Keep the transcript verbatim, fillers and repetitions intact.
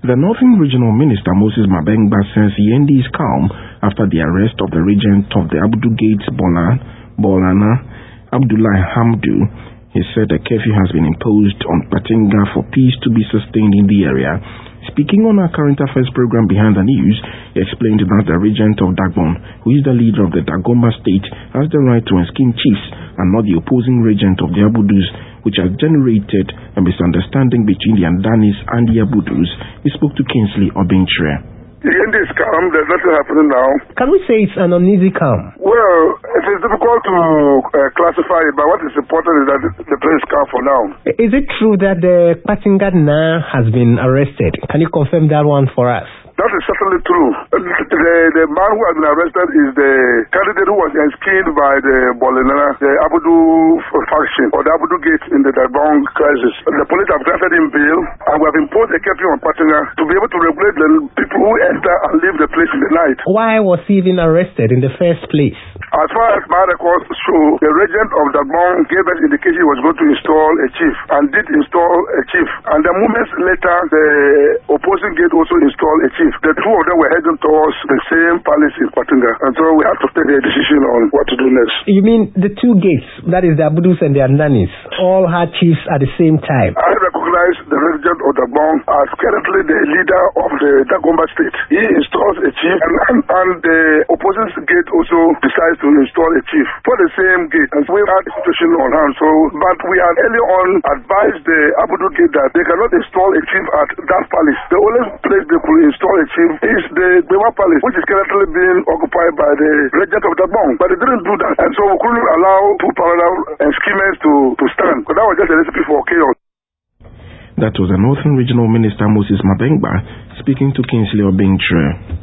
The Northern Regional Minister Moses Mabengba says he ended his calm after the arrest of the regent of the Abudu Gate, Bolana, Abdullahi Hamdu. He said a curfew has been imposed on Patinga for peace to be sustained in the area. Speaking on our current affairs program Behind the News, he explained that the regent of Dagbon, who is the leader of the Dagomba state, has the right to enskin chiefs and not the opposing regent of the Abudus, which has generated a misunderstanding between the Andanis and the Abudus. He spoke to Kingsley Obinchre. The end is calm, there's nothing happening now. Can we say it's an uneasy calm? Well, it is difficult to uh, classify it, but what is important is that the place is calm for now. Is it true that the Patingadna has been arrested? Can you confirm that one for us? That is certainly true. The, the man who has been arrested is the candidate who was enskinned by the Bolana, the Abudu faction, or the Abudu Gate in the Dagbon crisis. The police have granted him bail, and we have imposed a curfew on Patinga to be able to regulate the people who enter and leave the place in the night. Why was he even arrested in the first place? As far as my records show, the regent of Dagbon gave us indication he was going to install a chief, and did install a chief. And then moments later, the opposing gate also installed a chief. The two of them were heading towards the same palace in Patinga, and so we have to take a decision on what to do next. You mean the two gates, that is the Abudus and the Andanis, all had chiefs at the same time? I recognize the regent of Dagbon as currently the leader of the Dagomba state. He installs a chief, and, and, and the opposing gate also decides to install a chief for the same gate. And so we had a situation on hand. So, but we had early on advised the Abudu gate that they cannot install a chief at that palace. The only place they could install a chief is the Bewa Palace, which is currently being occupied by the regent of Dagbon. But they didn't do that, and so we couldn't allow two parallel schemers to, to stand. Because that was just a recipe for chaos. That was the Northern Regional Minister Moses Mabengba speaking to Kingsley Obinchre.